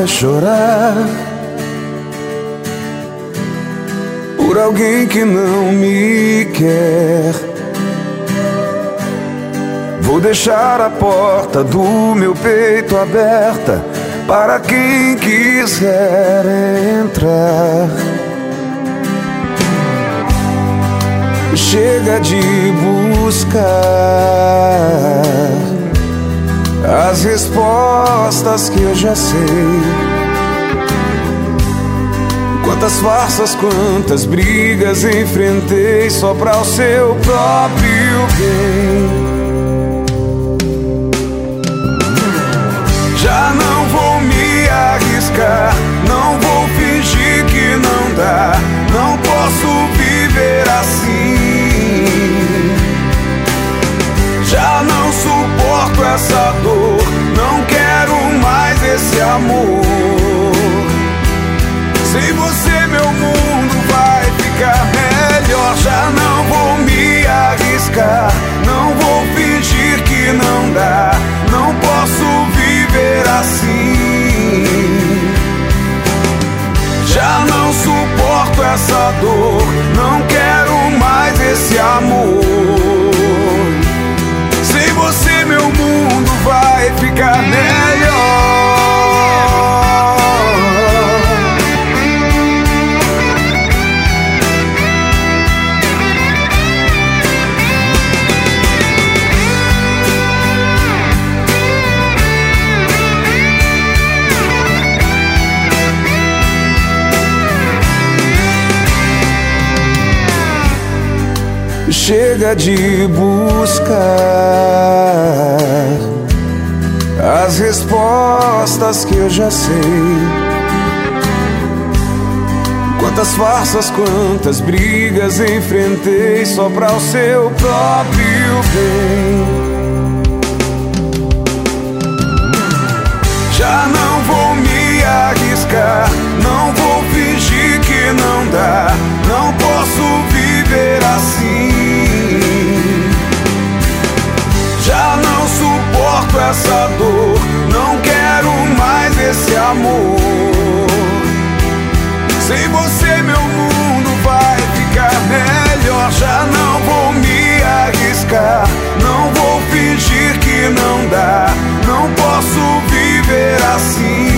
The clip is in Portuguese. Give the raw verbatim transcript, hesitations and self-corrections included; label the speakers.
Speaker 1: vai chorar por alguém que não me quer. Vou deixar a porta do meu peito aberta para quem quiser entrar. Chega de buscar as respostas que eu já sei. Quantas farsas, quantas brigas enfrentei só para o seu próprio bem. Já não vou me arriscar, não vou fingir que não dá. Não posso viver assim. Já não suporto essa dor, não quero mais esse amor. Sem você meu mundo vai ficar melhor. Já não vou me arriscar, não vou fingir que não dá. Não posso viver assim. Já não suporto essa dor, não quero mais esse amor. Sem você meu mundo vai ficar melhor. Chega de buscar as respostas que eu já sei. Quantas farsas, quantas brigas enfrentei só para o seu próprio bem. Já não vou me arriscar, não vou fingir que não dá. Não posso viver assim. Já não suporto essa dor, não quero mais esse amor. Sem você meu mundo vai ficar melhor. Já não vou me arriscar, não vou fingir que não dá. Não posso viver assim.